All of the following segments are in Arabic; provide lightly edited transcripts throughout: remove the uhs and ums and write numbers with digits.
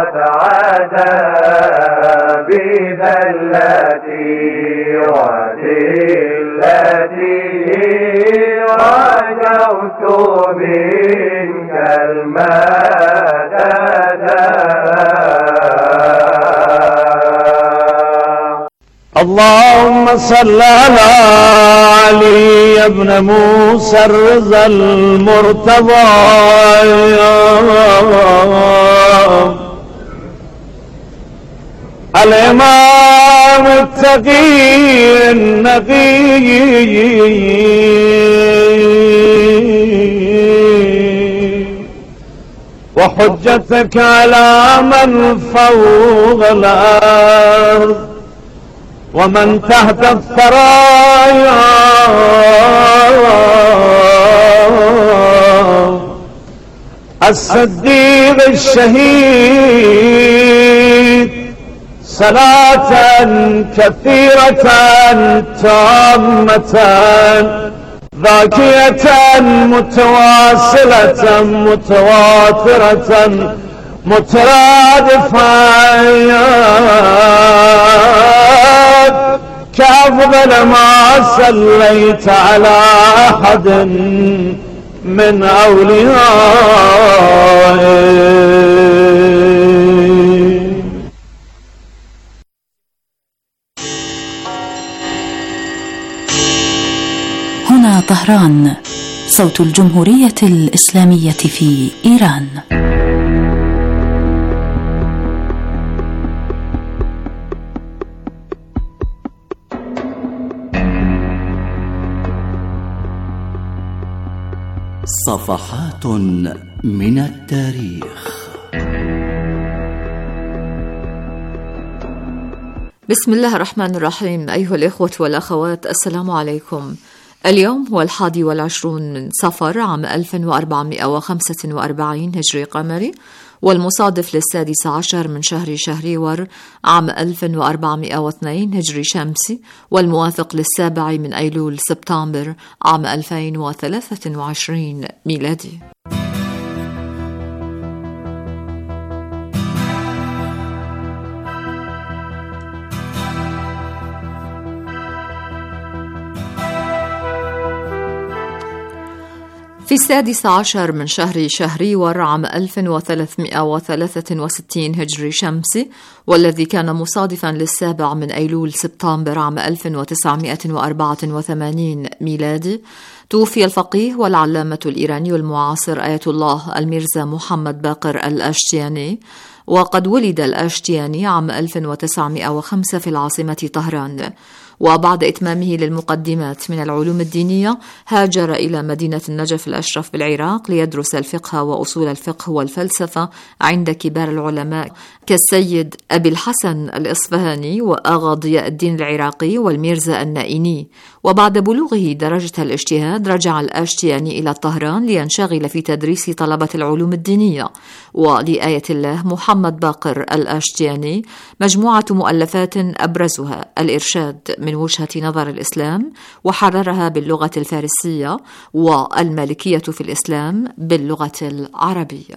وسعادة بذلتي وذلتي رجوت منك المدد. اللهم صل على علي بن موسى الرضا المرتضى الإمام التقي النقي وحجتك على من فوق الأرض ومن تحت الثرايا الصديق الشهيد صلاة كثيرة تامة ذاكية متواصلة متواترة مترادفة كأفضل ما صليت على أحد من أوليائك. هنا طهران، صوت الجمهورية الإسلامية في إيران. صفحات من التاريخ. بسم الله الرحمن الرحيم. أيها الإخوة والأخوات، السلام عليكم. اليوم هو 21 من صفر عام 1445 هجري قمري، والمصادف ل16 من شهر شهريور عام 1402 هجري شمسي، والموافق ل7 من أيلول سبتمبر عام 2023 ميلادي. في 16 من شهر شهريور عام 1363 هجري شمسي، والذي كان مصادفا ل7 من أيلول سبتمبر عام 1984 ميلادي، توفي الفقيه والعلامة الإيراني المعاصر آية الله الميرزا محمد باقر الأشتياني. وقد ولد الأشتياني عام 1905 في العاصمة طهران، وبعد إتمامه للمقدمات من العلوم الدينية هاجر إلى مدينة النجف الأشرف بالعراق ليدرس الفقه وأصول الفقه والفلسفة عند كبار العلماء كالسيد أبي الحسن الإصفهاني وآغا ضياء الدين العراقي والميرزا النائيني. وبعد بلوغه درجة الاجتهاد رجع الأشتياني إلى طهران لينشغل في تدريس طلبة العلوم الدينية. ولآية الله محمد باقر الأشتياني مجموعة مؤلفات أبرزها الإرشاد من وجهة نظر الإسلام، وحررها باللغة الفارسية، والمالكية في الإسلام باللغة العربية.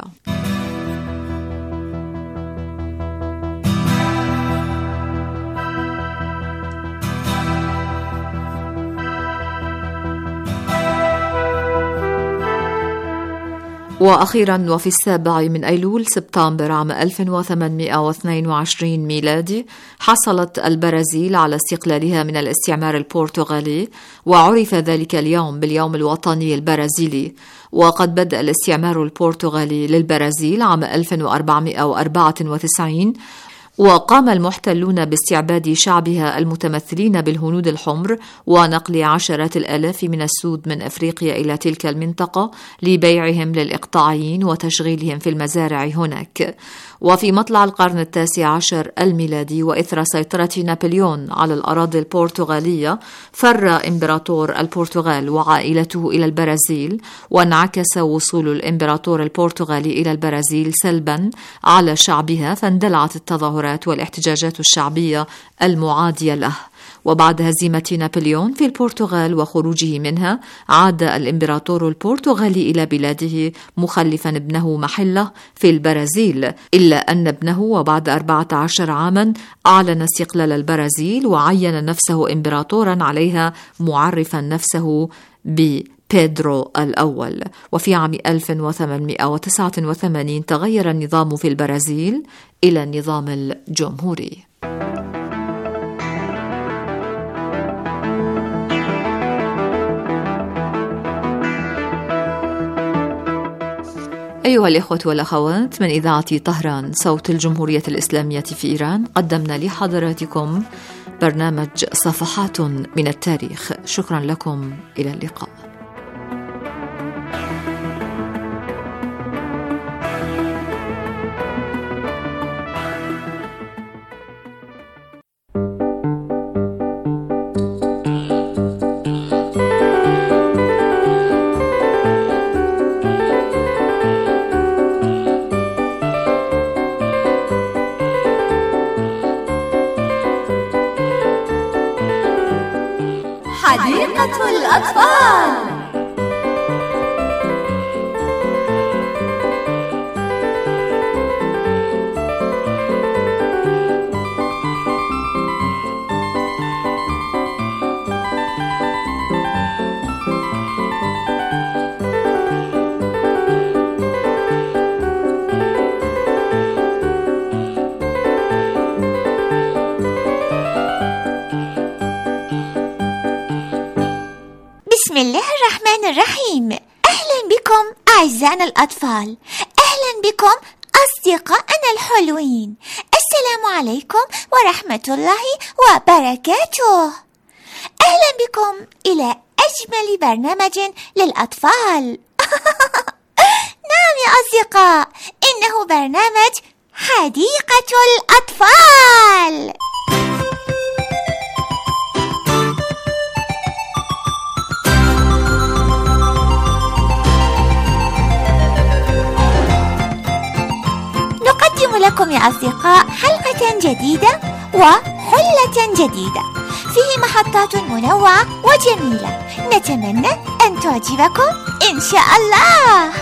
وأخيرا وفي 7 من أيلول سبتمبر عام 1822 ميلادي حصلت البرازيل على استقلالها من الاستعمار البرتغالي، وعرف ذلك اليوم باليوم الوطني البرازيلي. وقد بدأ الاستعمار البرتغالي للبرازيل عام 1494، وقام المحتلون باستعباد شعبها المتمثلين بالهنود الحمر ونقل عشرات الآلاف من السود من أفريقيا إلى تلك المنطقة لبيعهم للإقطاعيين وتشغيلهم في المزارع هناك. وفي مطلع القرن 19 الميلادي وإثر سيطرة نابليون على الأراضي البرتغالية، فر إمبراطور البرتغال وعائلته إلى البرازيل، وانعكس وصول الإمبراطور البرتغالي إلى البرازيل سلبا على شعبها، فاندلعت التظاهرات والاحتجاجات الشعبية المعادية له. وبعد هزيمة نابليون في البرتغال وخروجه منها عاد الإمبراطور البرتغالي إلى بلاده مخلفا ابنه محله في البرازيل، إلا أن ابنه وبعد 14 عاما أعلن استقلال البرازيل وعين نفسه إمبراطورا عليها، معرفا نفسه ببيدرو الأول. وفي عام 1889 تغير النظام في البرازيل إلى النظام الجمهوري. أيها الإخوة والأخوات، من إذاعة طهران صوت الجمهورية الإسلامية في إيران، قدمنا لحضراتكم برنامج صفحات من التاريخ. شكرا لكم، إلى اللقاء. حديقة الأطفال. بسم الله الرحمن الرحيم. أهلا بكم أعزائنا الأطفال، أهلا بكم أصدقائنا الحلوين. السلام عليكم ورحمة الله وبركاته. أهلا بكم إلى أجمل برنامج للأطفال. نعم يا أصدقاء، إنه برنامج حديقة الأطفال. نقدم لكم يا أصدقاء حلقة جديدة وحلة جديدة، فيه محطات منوعة وجميلة، نتمنى أن تعجبكم إن شاء الله.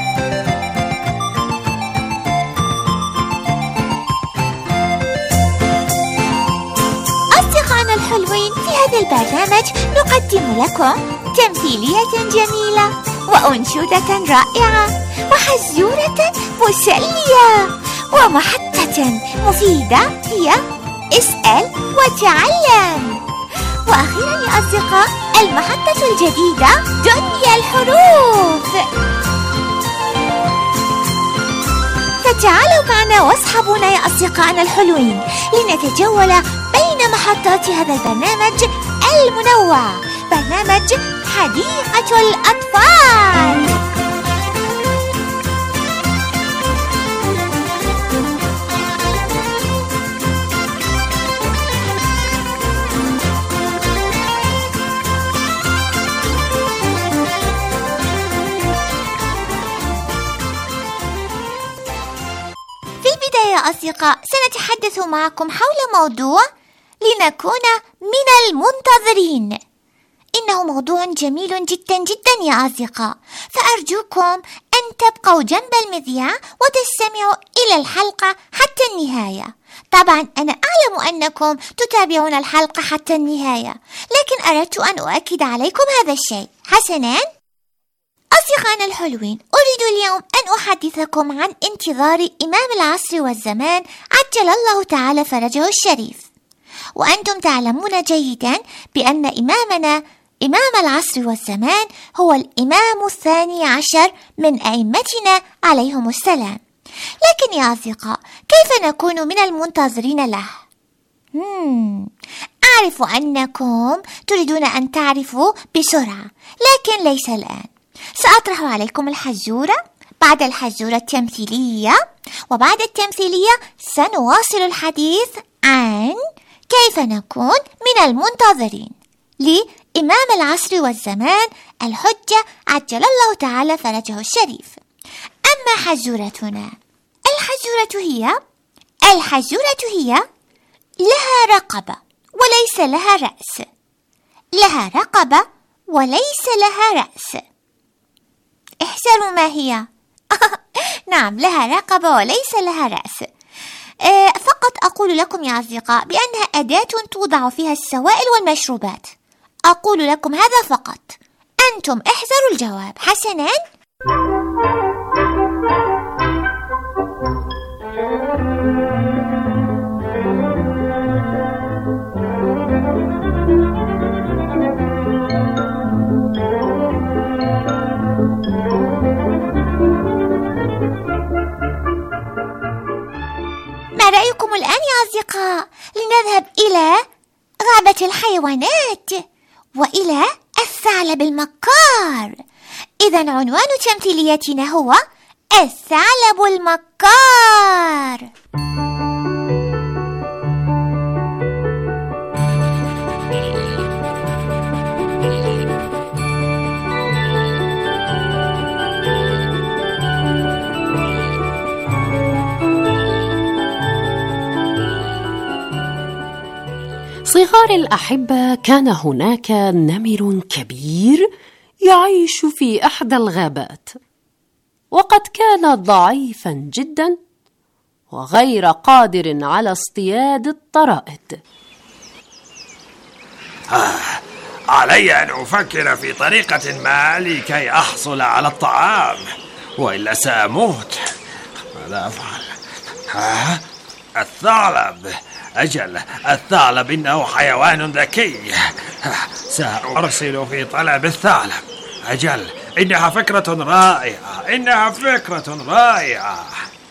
أصدقائنا الحلوين، في هذا البرنامج نقدم لكم تمثيلية جميلة وأنشودة رائعة وحزورة مسلية ومحطة مفيدة هي اسأل وتعلم. وأخيرا يا أصدقاء، المحطة الجديدة دنيا الحروف. فتعالوا معنا واصحبونا يا أصدقائنا الحلوين لنتجول بين محطات هذا البرنامج المنوع، برنامج حديقة الأطفال. في البداية يا أصدقاء، سنتحدث معكم حول موضوع لنكون من المنتظرين. إنه موضوع جميل جدا جدا يا أصدقاء، فأرجوكم أن تبقوا جنب المذياع وتستمعوا إلى الحلقة حتى النهاية. طبعا أنا أعلم أنكم تتابعون الحلقة حتى النهاية، لكن أردت أن أؤكد عليكم هذا الشيء. حسنا أصدقائنا الحلوين، أريد اليوم أن أحدثكم عن انتظار إمام العصر والزمان عجل الله تعالى فرجه الشريف. وأنتم تعلمون جيدا بأن إمامنا إمام العصر والزمان هو الإمام الثاني عشر من أئمتنا عليهم السلام. لكن يا أصدقاء، كيف نكون من المنتظرين له؟ أعرف أنكم تريدون أن تعرفوا بسرعة، لكن ليس الآن. سأطرح عليكم الحزورة، بعد الحزورة التمثيلية، وبعد التمثيلية سنواصل الحديث عن كيف نكون من المنتظرين لإمام العصر والزمان الحجة عجل الله تعالى فرجه الشريف. أما حزورتنا، الحزورة هي لها رقبة وليس لها رأس. لها رقبة وليس لها رأس. احسروا ما هي؟ نعم، لها رقبة وليس لها رأس. فقط أقول لكم يا أصدقاء بأنها أداة توضع فيها السوائل والمشروبات. أقول لكم هذا فقط. أنتم احذروا الجواب. حسناً؟ ما رأيكم الآن يا أصدقاء؟ لنذهب إلى غابة الحيوانات وإلى الثعلب المكار. إذن عنوان تمثيليتنا هو الثعلب المكار. صغار الأحبة، كان هناك نمر كبير يعيش في إحدى الغابات، وقد كان ضعيفا جدا وغير قادر على اصطياد الطرائد. علي أن أفكر في طريقة ما لكي أحصل على الطعام، وإلا سأموت. ماذا أفعل؟ الثعلب. أجل، الثعلب إنه حيوان ذكي. سأرسل في طلب الثعلب. أجل، إنها فكرة رائعة، إنها فكرة رائعة.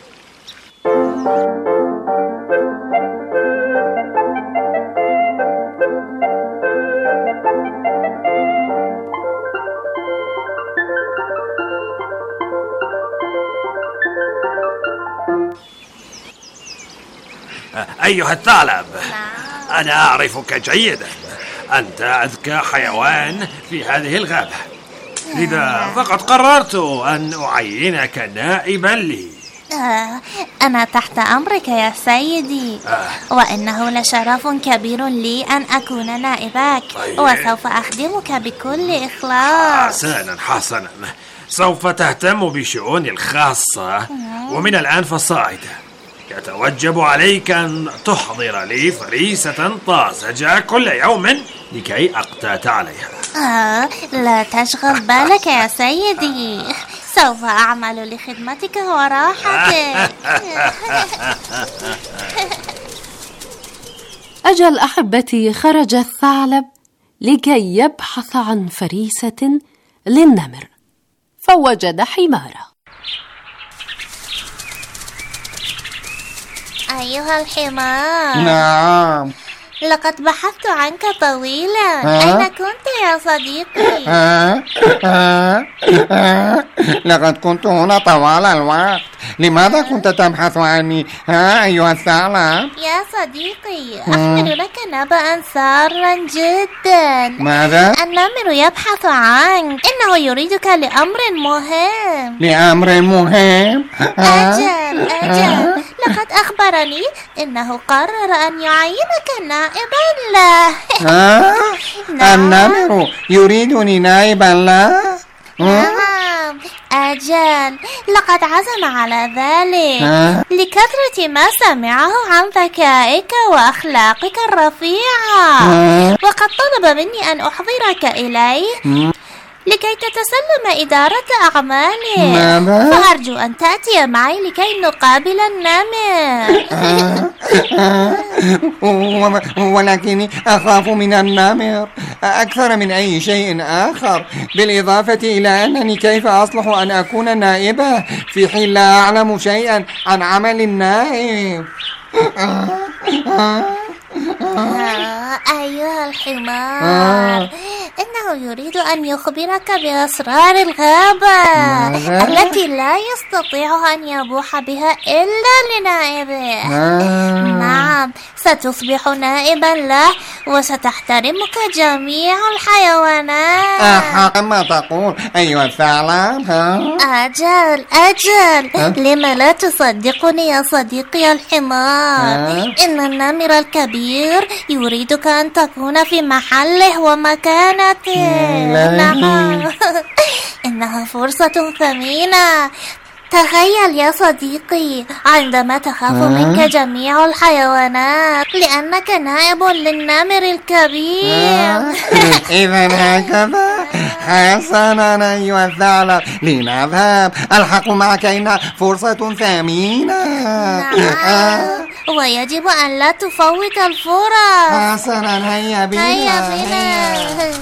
أيها الثعلب، أنا أعرفك جيدا. أنت أذكى حيوان في هذه الغابة، لذا فقد قررت أن أعينك نائبا لي. أنا تحت أمرك يا سيدي، وإنه لشرف كبير لي أن أكون نائبك. وسوف أخدمك بكل إخلاص. حسنا، سوف تهتم بشؤوني الخاصة، ومن الآن فالصاعد يتوجب عليك أن تحضر لي فريسة طازجة كل يوم لكي أقتات عليها. لا تشغل بالك يا سيدي، سوف أعمل لخدمتك وراحتك. أجل أحبتي، خرج الثعلب لكي يبحث عن فريسة للنمر، فوجد حمارة. أيها الحمار. نعم. لقد بحثت عنك طويلا. أين كنت يا صديقي؟ لقد كنت هنا طوال الوقت. لماذا كنت تبحث عني أيها الثعلب؟ يا صديقي، أحمل لك نبأ سارا جدا. ماذا؟ النمر يبحث عنك، إنه يريدك لأمر مهم. لأمر مهم؟ أجل، لقد أخبرني إنه قرر أن يعينك نائبا له. النمر يريدني نائبا له؟ نعم، أجل، لقد عزم على ذلك لكثرة ما سمعه عن ذكائك وأخلاقك الرفيعة، وقد طلب مني أن أحضرك إليه لكي تتسلم إدارة أعماله. فأرجو أن تأتي معي لكي نقابل النمر. ولكني أخاف من النمر أكثر من أي شيء آخر، بالإضافة إلى أنني كيف أصلح أن أكون نائبة في حين لا أعلم شيئا عن عمل النائب. أيها الحمار، إنه يريد أن يخبرك بأسرار الغابة التي لا يستطيع أن يبوح بها إلا لنائبه. نعم، ستصبح نائبا له وستحترمك جميع الحيوانات. أحق ما تقول أيها الثعلب؟ أجل لم لا تصدقني يا صديقي الحمار؟ إن النمر الكبير يريدك أن تكون في محله ومكانته. نعم. إنها فرصة ثمينة. تخيل يا صديقي عندما تخاف منك جميع الحيوانات لأنك نائب للنمر الكبير. إذا هكذا حسنا أيها الثعلب، لنذهب. ألحق معك، إنها فرصة ثمينة. ويجب أن لا تفوت الفرص. حسنا، هيا بنا.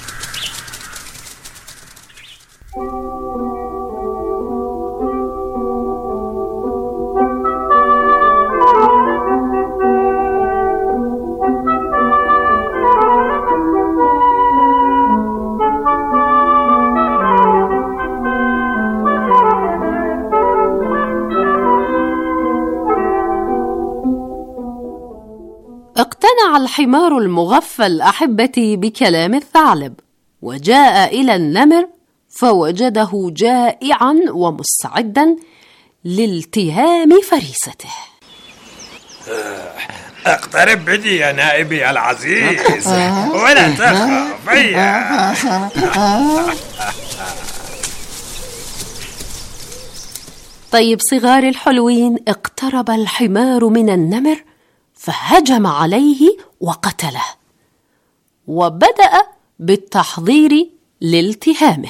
اقتنع الحمار المغفل أحبتي بكلام الثعلب، وجاء إلى النمر فوجده جائعا ومستعدا لالتهام فريسته. اقترب مني يا نائبي العزيز ولا تخف. طيب صغار الحلوين، اقترب الحمار من النمر فهجم عليه وقتله، وبدأ بالتحضير لالتهامه.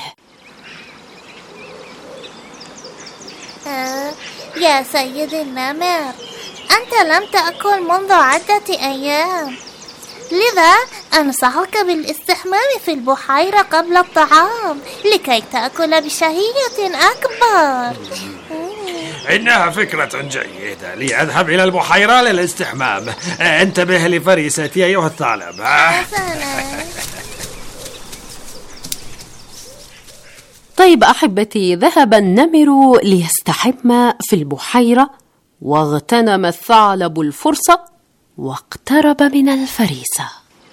يا سيد النمر، أنت لم تأكل منذ عدة أيام، لذا أنصحك بالاستحمام في البحيرة قبل الطعام لكي تأكل بشهية أكبر. إنها فكرة جيدة، لي أذهب إلى البحيرة للاستحمام. انتبه لفريستي أيها الثعلب. طيب أحبتي، ذهب النمر ليستحم في البحيرة، واغتنم الثعلب الفرصة واقترب من الفريسة.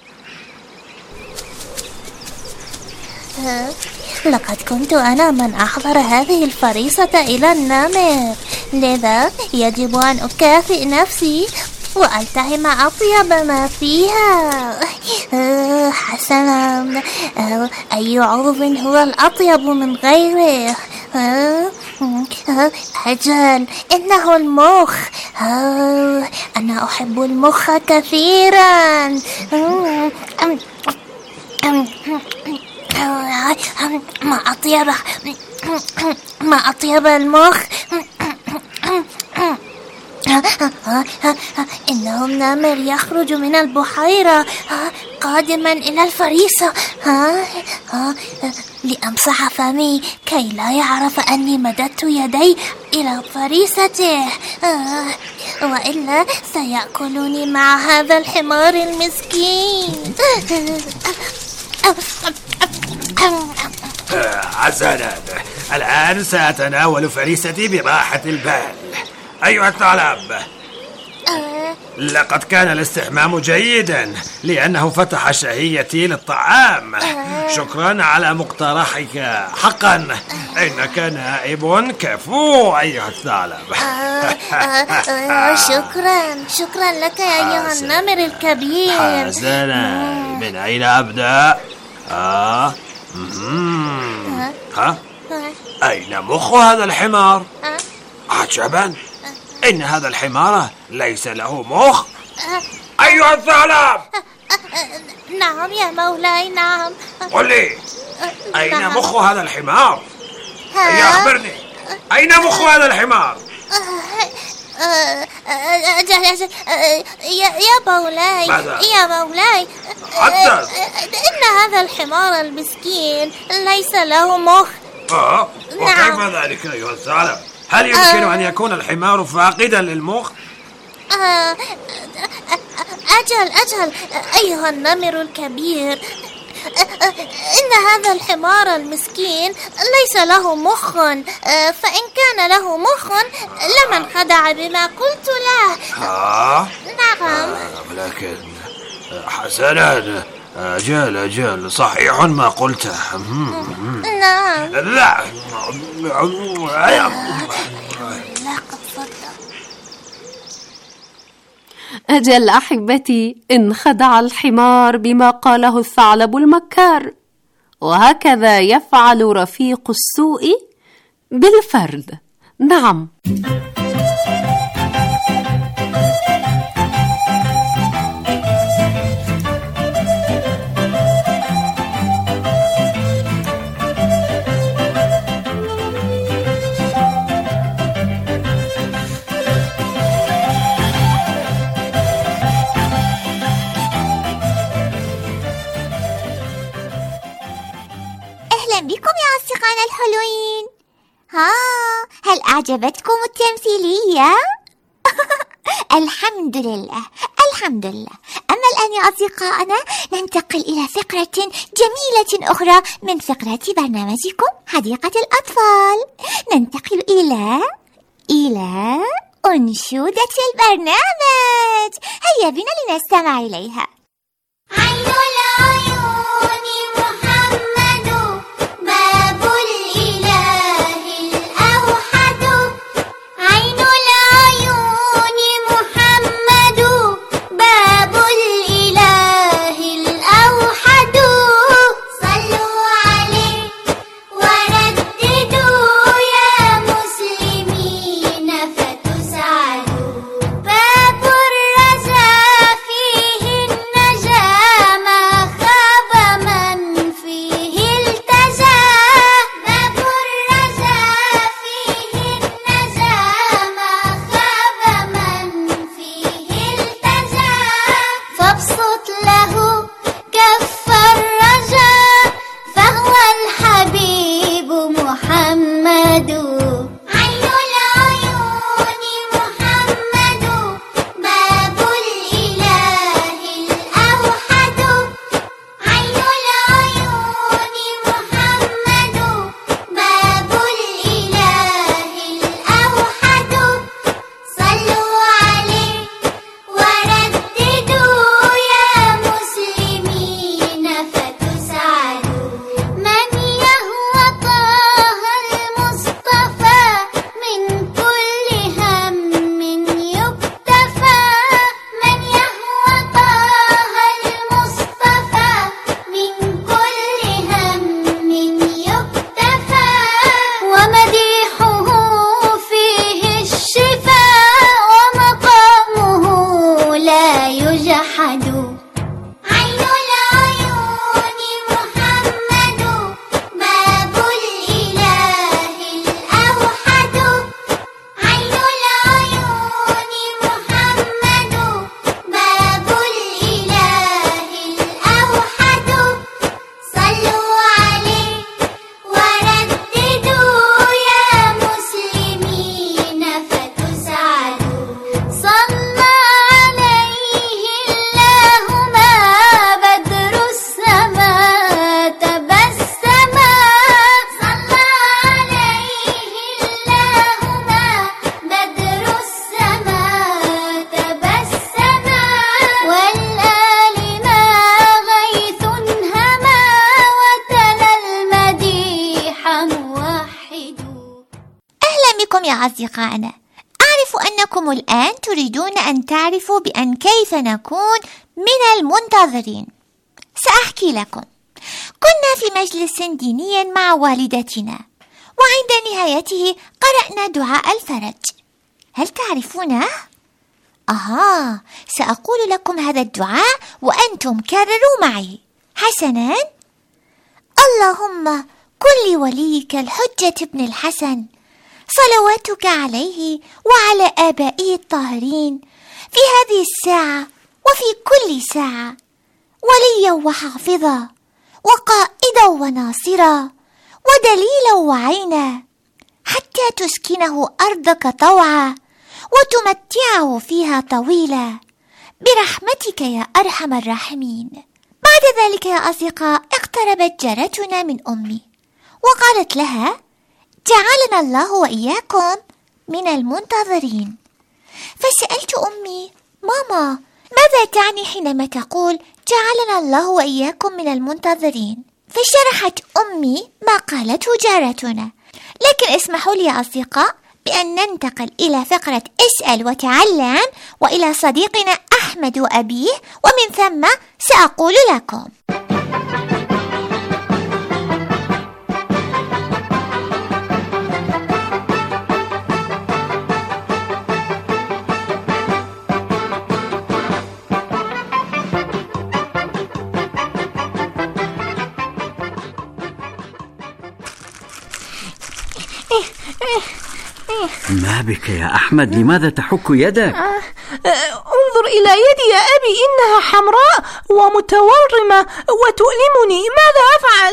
لقد كنت أنا من أحضر هذه الفريسة إلى النمر، لذا يجب أن أكافئ نفسي وألتهم أطيب ما فيها. حسنا، أي عضو هو الأطيب من غيره؟ أجل، إنه المخ. أنا أحب المخ كثيرا. ما أطيب المخ. إنه النمر يخرج من البحيرة قادما إلى الفريسة. لأمسح فمي كي لا يعرف أني مددت يدي إلى فريسته، وإلا سيأكلني مع هذا الحمار المسكين. حسنا، الآن سأتناول فريستي براحة البال. أيها الثعلب، لقد كان الاستحمام جيدا لأنه فتح شهيتي للطعام. شكرا على مقترحك، حقا إنك نائب كفو أيها الثعلب. شكرا لك يا أيها النمر الكبير. حسنا، من أين أبدأ؟ أين مخ هذا الحمار؟ عجبا، إن هذا الحمار ليس له مخ. أيها الثعلب. نعم يا مولاي، نعم. قل لي، أين مخ هذا الحمار؟ أخبرني، أين مخ هذا الحمار؟ يا مولاي، حدث. إن هذا الحمار المسكين ليس له مخ. وكيف ذلك أيها الثعلب؟ هل يمكن أن يكون الحمار فاقدا للمخ؟ أجل أيها النمر الكبير، إن هذا الحمار المسكين ليس له مخ، فإن كان له مخ لمن خدع بما قلت له. نعم. ولكن حسنا، أجل صحيح ما قلته. نعم. لا أجل أحبتي، انخدع الحمار بما قاله الثعلب المكار، وهكذا يفعل رفيق السوء بالفرد. نعم. بكم يا أصدقائنا الحلوين. هل أعجبتكم التمثيلية؟ الحمد لله. أما الآن يا أصدقائنا ننتقل إلى فقرة جميلة أخرى من فقرات برنامجكم حديقة الأطفال. ننتقل إلى أنشودة البرنامج. هيا بنا لنستمع إليها. عين العيون محمد باب الإله الأوحد. عين العيون محمد باب الإله الأوحد. صلوا عليه ورددوا يا مسلمين فتسعدوا. باب الرجاء فيه النجاة ما خاب من فيه التجا. باب الرجاء فيه النجاة ما خاب من فيه التجا. فابسط له كف الرجاء فهو الحبيب محمد. عين العيون محمد باب الإله الأوحد. عين العيون محمد باب الإله الأوحد. صلوا عليه ورددوا يا مسلمين فتسعدوا. من يهوى طه المصطفى من كل هم يكتفى. من يهوى طه المصطفى من كل هم يكتفى. ومديحه فيه الشفاء ومقامه لا يجحد. عين العيون محمد باب الإله الأوحد. عين العيون محمد باب الإله الأوحد. صلوا عليه ورددوا يا مسلمين فتسعدوا. صلى عليه الله ما بدر السماء تبسما. صلى عليه الله ما بدر السماء تبسما. والآل ما غيث هما وتلا المديح موحد. أهلا بكم يا أصدقائنا. أعرف أنكم الآن تريدون أن تعرفوا بأن كيف نكون من المنتظرين. سأحكي لكم. كنا في مجلس ديني مع والدتنا، وعند نهايته قرأنا دعاء الفرج. هل تعرفونه؟ سأقول لكم هذا الدعاء وأنتم كرروا معي. حسنا. اللهم كن لوليك الحجة ابن الحسن صلواتك عليه وعلى آبائه الطاهرين في هذه الساعة وفي كل ساعة، وليا وحافظا وقائدا وناصرا ودليلا وعينا، حتى تسكنه أرضك طوعا وتمتعه فيها طويلا برحمتك يا أرحم الراحمين. بعد ذلك يا أصدقاء اقتربت جارتنا من أمي وقالت لها: جعلنا الله وإياكم من المنتظرين. فسألت أمي: ماما، ماذا ماذا تعني حينما تقول جعلنا الله وإياكم من المنتظرين؟ فشرحت أمي ما قالته جارتنا. لكن اسمحوا لي يا أصدقاء بأن ننتقل إلى فقرة اسأل وتعلم وإلى صديقنا أحمد وأبيه، ومن ثم سأقول لكم. ما بك يا أحمد؟ لماذا تحك يدك؟ انظر إلى يدي يا أبي، إنها حمراء ومتورمة وتؤلمني. ماذا أفعل؟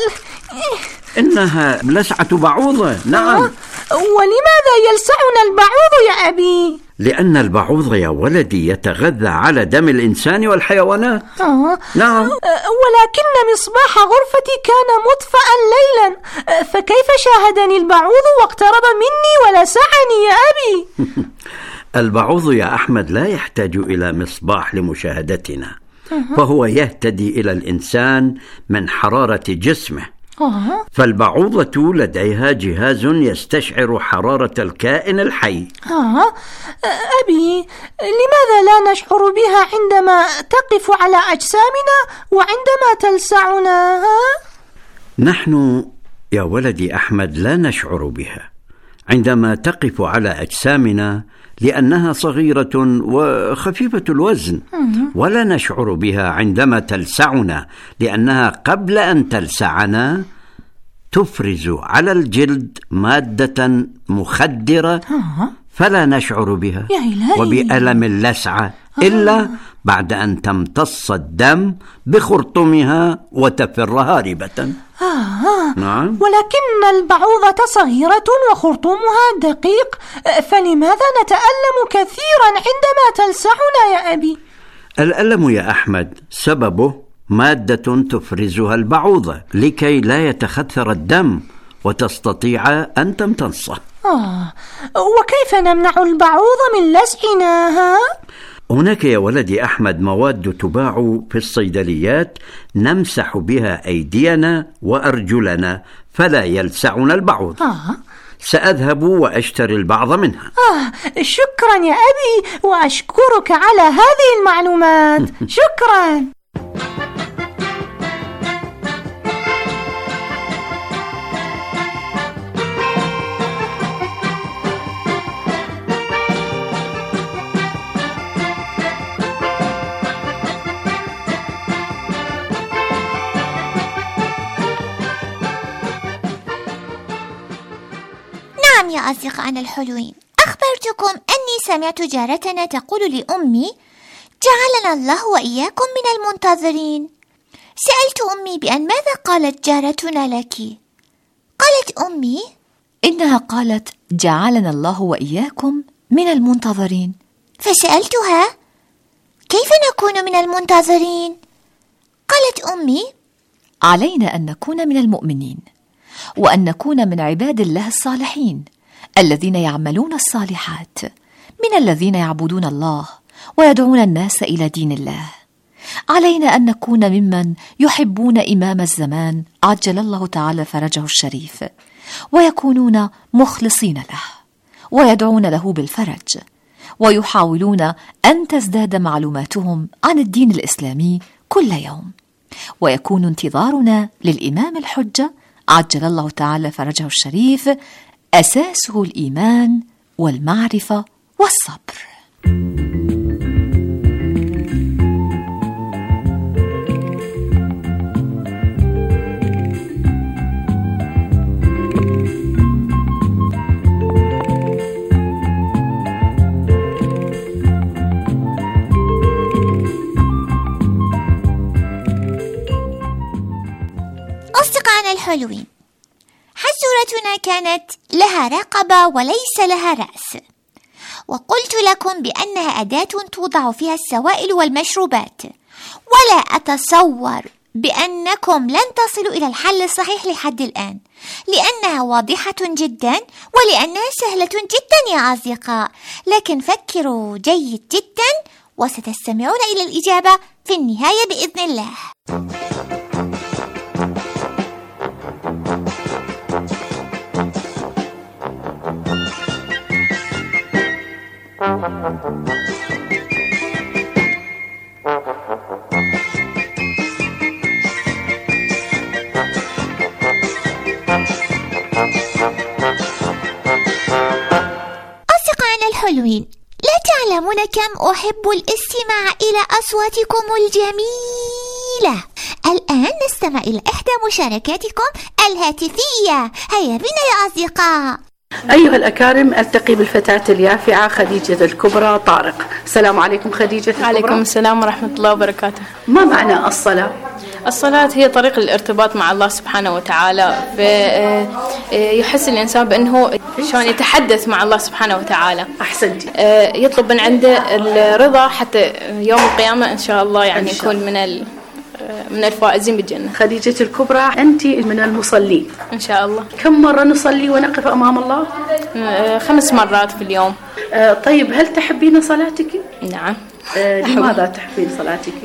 إنها لسعة بعوضة. نعم. ولماذا يلسعنا البعوض يا أبي؟ لأن البعوض يا ولدي يتغذى على دم الإنسان والحيوانات. نعم. ولكن مصباح غرفتي كان مطفأ ليلا، فكيف شاهدني البعوض واقترب مني ولسعني يا أبي؟ البعوض يا أحمد لا يحتاج إلى مصباح لمشاهدتنا، فهو يهتدي إلى الإنسان من حرارة جسمه. فالبعوضة لديها جهاز يستشعر حرارة الكائن الحي. أبي، لماذا لا نشعر بها عندما تقف على أجسامنا وعندما تلسعنا؟ نحن يا ولدي أحمد لا نشعر بها عندما تقف على أجسامنا لأنها صغيرة وخفيفة الوزن، ولا نشعر بها عندما تلسعنا لأنها قبل أن تلسعنا تفرز على الجلد مادة مخدرة، فلا نشعر بها وبألم اللسعة إلا بعد أن تمتص الدم بخرطومها وتفر هاربة. نعم. ولكن البعوضة صغيرة وخرطومها دقيق، فلماذا نتألم كثيرا عندما تلسعنا يا أبي؟ الألم يا أحمد سببه مادة تفرزها البعوضة لكي لا يتخثر الدم وتستطيع أن تمتصه. وكيف نمنع البعوض من لسعنا؟ هناك يا ولدي أحمد مواد تباع في الصيدليات نمسح بها أيدينا وأرجلنا فلا يلسعنا البعوض. سأذهب وأشتري البعض منها. شكرا يا أبي، وأشكرك على هذه المعلومات. شكرا. نعم يا أصدقائنا الحلوين، أخبرتكم أني سمعت جارتنا تقول لأمي جعلنا الله وإياكم من المنتظرين. سألت أمي بأن ماذا قالت جارتنا لك؟ قالت أمي إنها قالت جعلنا الله وإياكم من المنتظرين. فسألتها كيف نكون من المنتظرين؟ قالت أمي علينا أن نكون من المؤمنين، وأن نكون من عباد الله الصالحين الذين يعملون الصالحات، من الذين يعبدون الله ويدعون الناس إلى دين الله. علينا أن نكون ممن يحبون إمام الزمان عجل الله تعالى فرجه الشريف، ويكونون مخلصين له ويدعون له بالفرج، ويحاولون أن تزداد معلوماتهم عن الدين الإسلامي كل يوم. ويكون انتظارنا للإمام الحجة عجل الله تعالى فرجه الشريف أساسه الإيمان والمعرفة والصبر. أصدقائنا الحلوين، حزورتنا كانت لها رقبة وليس لها رأس، وقلت لكم بأنها أداة توضع فيها السوائل والمشروبات، ولا أتصور بأنكم لن تصلوا إلى الحل الصحيح لحد الآن، لأنها واضحة جدا ولأنها سهلة جدا يا أصدقاء. لكن فكروا جيد جدا وستستمعون إلى الإجابة في النهاية بإذن الله. أصدقائنا الحلوين، لا تعلمون كم أحب الاستماع إلى أصواتكم الجميلة. الآن نستمع إلى إحدى مشاركاتكم الهاتفية. هيا بنا يا أصدقاء. أيها الأكارم، ألتقي بالفتاة اليافعة خديجة الكبرى طارق. السلام عليكم خديجة الكبرى. عليكم السلام ورحمة الله وبركاته. ما معنى الصلاة؟ الصلاة هي طريق الارتباط مع الله سبحانه وتعالى. يحس الإنسان بأنه شلون يتحدث مع الله سبحانه وتعالى. أحسنتي. يطلب من عنده الرضا حتى يوم القيامة إن شاء الله يعني يكون من الفائزين بالجنة. خديجة الكبرى، أنت من المصلين إن شاء الله. كم مرة نصلي ونقف أمام الله؟ 5 مرات في اليوم. طيب، هل تحبين صلاتك؟ نعم. لماذا تحبين صلاتك؟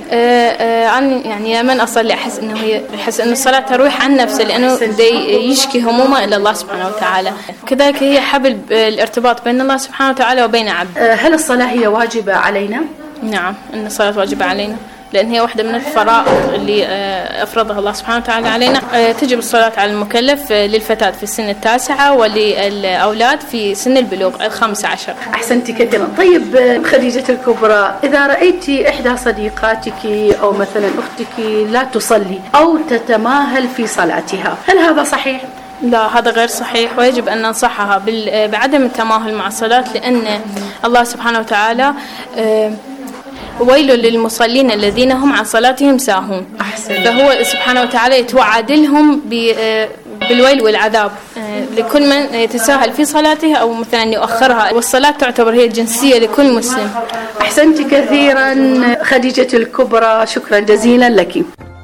يعني من أصلي أحس إنه الصلاة تروح عن نفسه، لأنه يشكي همومه إلى الله سبحانه وتعالى. كذلك هي حبل الارتباط بين الله سبحانه وتعالى وبين عبده. هل الصلاة هي واجبة علينا؟ نعم، إن الصلاة واجبة علينا، لأن هي واحدة من الفرائض اللي أفرضها الله سبحانه وتعالى علينا. تجب الصلاة على المكلف للفتاة في السن 9 وللأولاد في سن البلوغ 15. أحسنتي كثيرا. طيب خديجة الكبرى، إذا رأيت إحدى صديقاتك أو مثلا أختك لا تصلي أو تتماهل في صلاتها، هل هذا صحيح؟ لا، هذا غير صحيح، ويجب أن ننصحها بعدم التماهل مع الصلاة، لأن الله سبحانه وتعالى ويل للمصلين الذين هم عن صلاتهم ساهون. فهو سبحانه وتعالى يتوعد لهم بالويل والعذاب لكل من يتساهل في صلاته أو مثلا يؤخرها، والصلاة تعتبر هي جنسية لكل مسلم. أحسنت كثيرا خديجة الكبرى، شكرا جزيلا لك.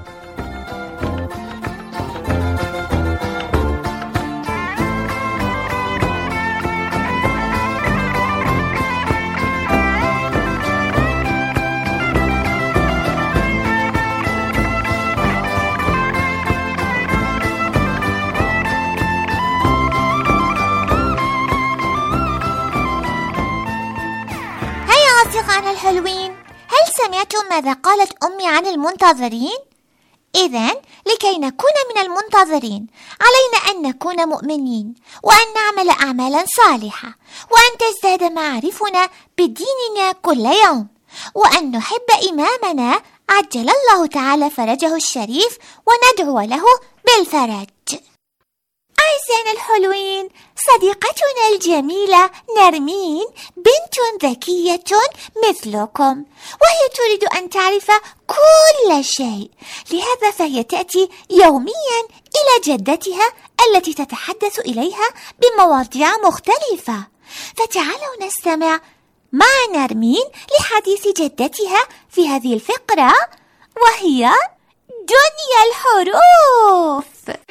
أصدقائنا الحلوين، هل سمعتم ماذا قالت أمي عن المنتظرين؟ إذن لكي نكون من المنتظرين علينا أن نكون مؤمنين، وأن نعمل أعمالا صالحة، وأن تزداد معارفنا بديننا كل يوم، وأن نحب إمامنا عجل الله تعالى فرجه الشريف وندعو له بالفرج. أعزائنا الحلوين، صديقتنا الجميلة نرمين بنت ذكية مثلكم، وهي تريد أن تعرف كل شيء، لهذا فهي تأتي يوميا إلى جدتها التي تتحدث إليها بمواضيع مختلفة. فتعالوا نستمع مع نرمين لحديث جدتها في هذه الفقرة، وهي دنيا الحروف.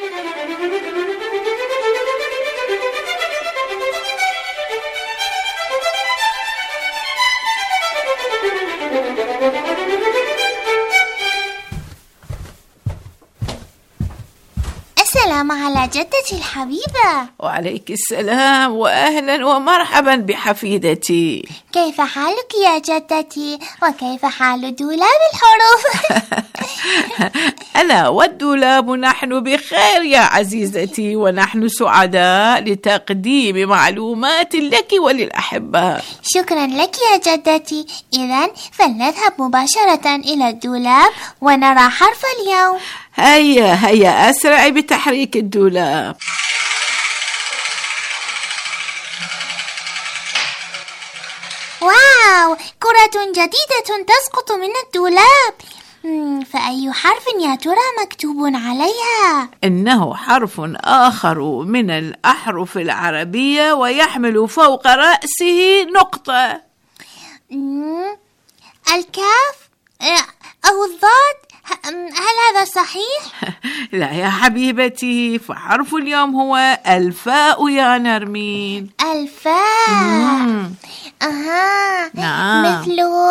السلام على جدتي الحبيبة. وعليك السلام، وأهلا ومرحبا بحفيدتي. كيف حالك يا جدتي؟ وكيف حال دولاب الحروف؟ أنا والدولاب نحن بخير يا عزيزتي، ونحن سعداء لتقديم معلومات لك وللأحبة. شكرا لك يا جدتي. إذن فلنذهب مباشرة إلى الدولاب ونرى حرف اليوم. هيا أسرعي بتحريك الدولاب. واو، كرة جديدة تسقط من الدولاب. فأي حرف يا ترى مكتوب عليها؟ إنه حرف آخر من الأحرف العربية، ويحمل فوق رأسه نقطة. الكاف أو الضاد؟ هل هذا صحيح؟ لا يا حبيبتي، فحرف اليوم هو الفاء يا نرمين. الفاء. نعم. مثل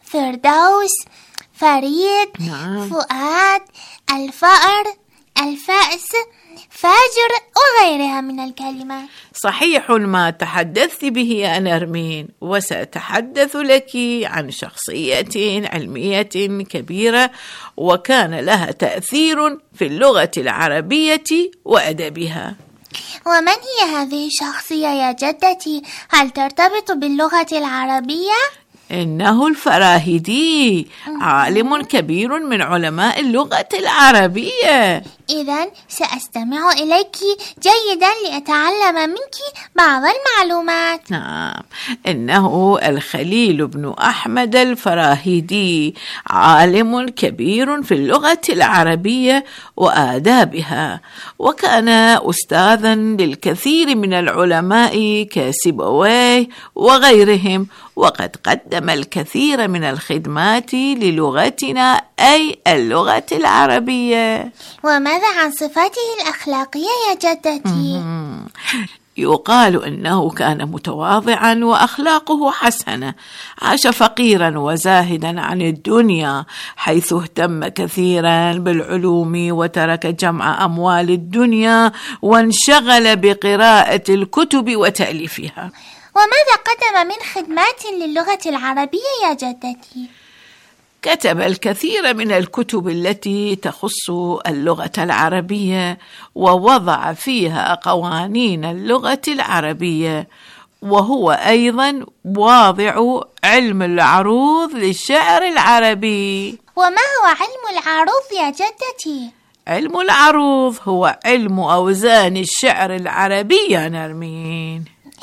فردوس، فريد، فؤاد، الفأر، الفأس، فاجر وغيرها من الكلمات. صحيح ما تحدثت به يا نرمين، وسأتحدث لك عن شخصية علمية كبيرة وكان لها تأثير في اللغة العربية وأدبها. ومن هي هذه الشخصية يا جدتي؟ هل ترتبط باللغة العربية؟ إنه الفراهيدي، عالم كبير من علماء اللغة العربية. إذن سأستمع إليك جيدا لأتعلم منك بعض المعلومات. نعم، إنه الخليل بن أحمد الفراهيدي، عالم كبير في اللغة العربية وآدابها، وكان أستاذا للكثير من العلماء كسيبويه وغيرهم، وقد قدم الكثير من الخدمات للغتنا أي اللغة العربية. وماذا عن صفاته الأخلاقية يا جدتي؟ يقال إنه كان متواضعا وأخلاقه حسنة، عاش فقيرا وزاهدا عن الدنيا، حيث اهتم كثيرا بالعلوم وترك جمع أموال الدنيا وانشغل بقراءة الكتب وتأليفها. وماذا قدم من خدمات للغة العربية يا جدتي؟ كتب الكثير من الكتب التي تخص اللغة العربية، ووضع فيها قوانين اللغة العربية، وهو أيضا واضع علم العروض للشعر العربي. وما هو علم العروض يا جدتي؟ علم العروض هو علم أوزان الشعر العربي يا نرمين.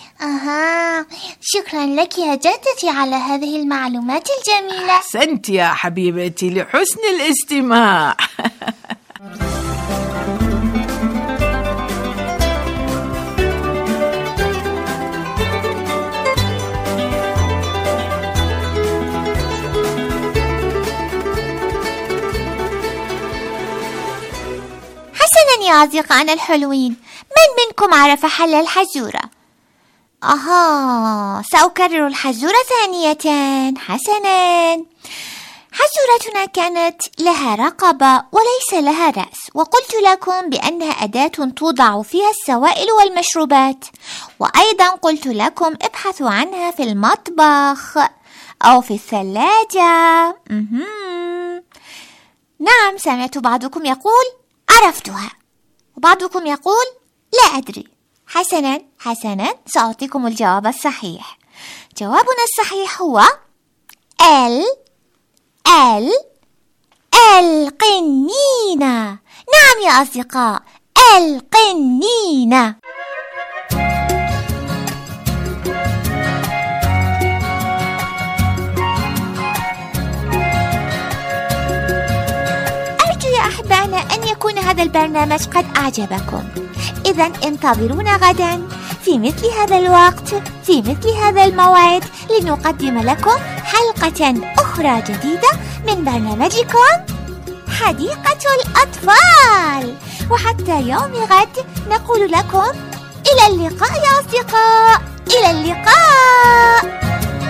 شكرا لك يا جدتي على هذه المعلومات الجميلة. أحسنت يا حبيبتي لحسن الاستماع. حسنا يا أصدقائنا الحلوين، من منكم عرف حل الحزورة؟ سأكرر الحزورة ثانية. حسنا، حزورتنا كانت لها رقبة وليس لها رأس، وقلت لكم بأنها أداة توضع فيها السوائل والمشروبات، وأيضا قلت لكم ابحثوا عنها في المطبخ أو في الثلاجة. نعم، سمعت بعضكم يقول عرفتها، وبعضكم يقول لا أدري. حسنا، سأعطيكم الجواب الصحيح. جوابنا الصحيح هو القنينة. نعم يا أصدقاء، القنينة. أرجو يا أحبائنا أن يكون هذا البرنامج قد أعجبكم. إذن انتظرونا غدا في مثل هذا الوقت، في مثل هذا الموعد، لنقدم لكم حلقة أخرى جديدة من برنامجكم حديقة الأطفال. وحتى يوم غد نقول لكم إلى اللقاء يا أصدقاء، إلى اللقاء.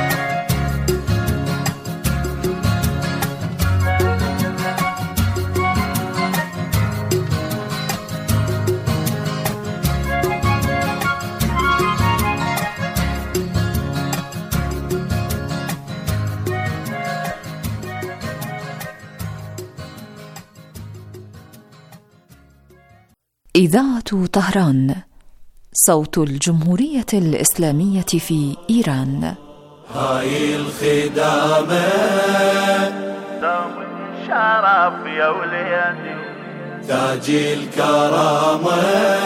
إذاعة طهران، صوت الجمهورية الإسلامية في إيران. هاي الخدامة دوم الشرف يا وليدي، تاج الكرامة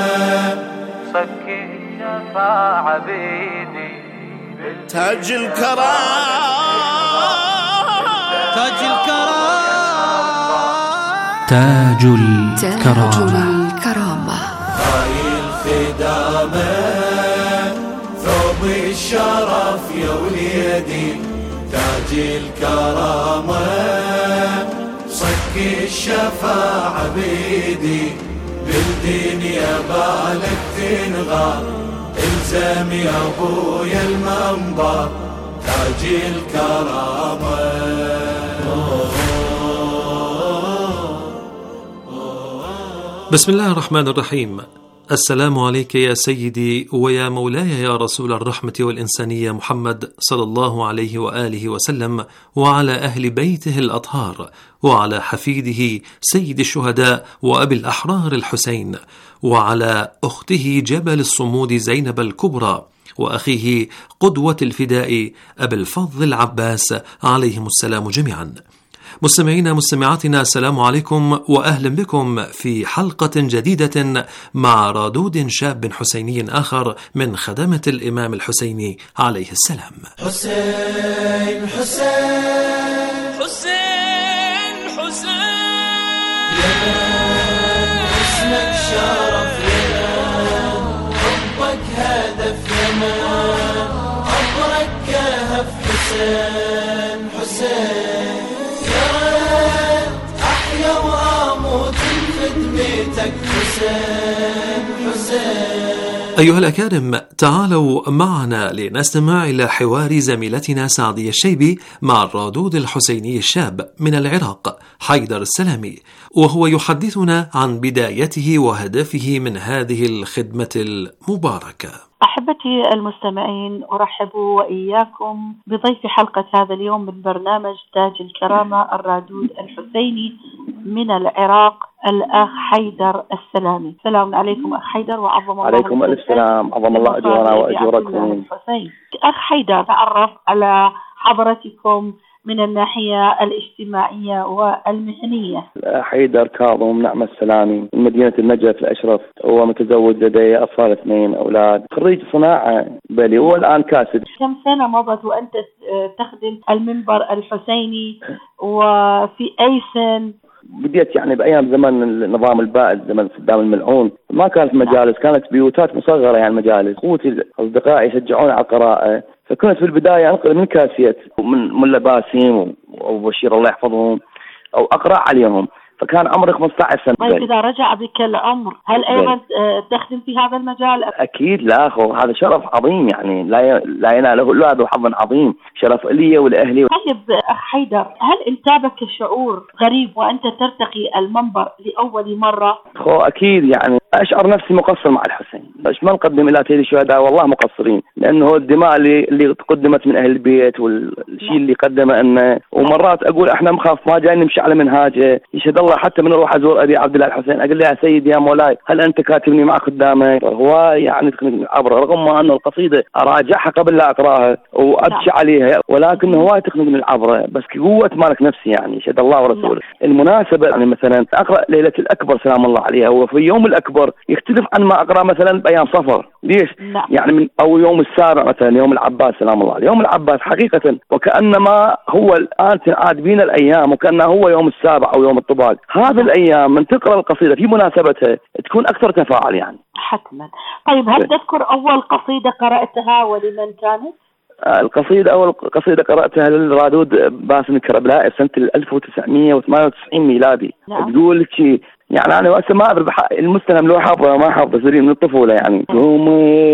صكي الشفاعة بيدي، تاج الكرامة، تاج الكرامة، تاج الكرامة. هاي الخدامة ثوب الشرف يا وليدي، تاج الكرامة صك الشفاعة بيدي، بالدين يا بالك تنغى، الزم يا ابويا المنبر، تاج الكرامة. بسم الله الرحمن الرحيم. السلام عليك يا سيدي ويا مولاي يا رسول الرحمة والإنسانية محمد صلى الله عليه وآله وسلم، وعلى أهل بيته الأطهار، وعلى حفيده سيد الشهداء وأبي الأحرار الحسين، وعلى أخته جبل الصمود زينب الكبرى، وأخيه قدوة الفداء أبي الفضل العباس عليهم السلام جميعا. مستمعينا مستمعاتنا، السلام عليكم وأهلا بكم في حلقة جديدة مع رادود شاب حسيني آخر من خدمة الإمام الحسيني عليه السلام. حسين حسين حسين حسين، يا اسمك شرف لنا، حبك هدف لنا، عبرك كهف حسين حسين، واموت بخدمتك حسين حسين. أيها الأكارم، تعالوا معنا لنستمع إلى حوار زميلتنا سعدية الشيبي مع الرادود الحسيني الشاب من العراق حيدر السلامي، وهو يحدثنا عن بدايته وهدفه من هذه الخدمة المباركة. أحبتي المستمعين، أرحب وإياكم بضيف حلقة هذا اليوم من برنامج تاج الكرامة الرادود الحسيني من العراق الأخ حيدر السلامي. السلام عليكم أخ حيدر، وعظم الله عليكم السلام، عظم الله أجورنا وأجوركم. أخ حيدر، تعرف على حضرتكم من الناحية الاجتماعية والمهنية. حيدر كاظم نعم السلامي من مدينة النجف الأشرف، هو متزوج، لديه أطفال 2 أولاد، خريج صناعة بلي، هو الآن كاسد. كم سنة مضت وأنت تخدم المنبر الحسيني، وفي أي سن؟ بديت يعني بأيام زمن النظام البائد، زمن صدام الملعون، ما كانت مجالس، كانت بيوتات مصغرة يعني مجالس. أخوتي أصدقائي يشجعوني على القراءة، فكنت في البداية أنقل من كاسيت ومن ملا باسم وبشير الله يحفظهم، أو أقرأ عليهم، فكان عمري 15 سنة. طيب إذا رجع بك العمر، هل أيضا تخدم في هذا المجال؟ أكيد، لا أخو، هذا شرف عظيم يعني لا يناله إلا هذا حظ عظيم، شرف لي ولأهلي. طيب أخ حيدر، هل انتابك شعور غريب وأنت ترتقي المنبر لأول مرة؟ أخو أكيد، يعني أشعر نفسي مقصر مع الحسين، بس ما نقدم إلى سيد الشهداء والله مقصرين، لأنه الدماء اللي قدمت من أهل البيت والشيء اللي قدمه أنه، ومرات أقول إحنا مخاف ما جاي نمشي على منهاجه. يشهد الله حتى من أروح أزور أبي عبد الله الحسين أقول له يا سيدي يا مولاي، هل أنت كاتبني مع خدامك؟ هو يعني تقني عبره، رغم ما أنه القصيدة أراجعها قبل لا أقراها وأبكي عليها، ولكن هو تقني من العبره، بس قوة مالك نفسي يعني، شهد الله ورسوله. المناسبة يعني مثلا أقرأ ليلة الأكبر سلام الله عليها، وفي يوم الأكبر يختلف عن ما أقرأ مثلا بأيام صفر. ليش؟ يعني من أو يوم السابع مثلا يوم العباس سلام الله عليه، يوم العباس حقيقة وكأنما هو الآن تنعاد بين الأيام، وكأنه هو يوم السابع أو يوم الطباق. هذه الأيام من تقرأ القصيدة في مناسبتها تكون أكثر تفاعل يعني. حتما. طيب هل تذكر أول قصيدة قرأتها ولمن كانت؟ القصيدة أول قصيدة قرأتها للرادود باسم الكربلائي سنة 1998 ميلادي. تقول شيء يعني أنا وقت ما أدري المستلم لو حافظه ما حافظه سري من الطفولة يعني. قوم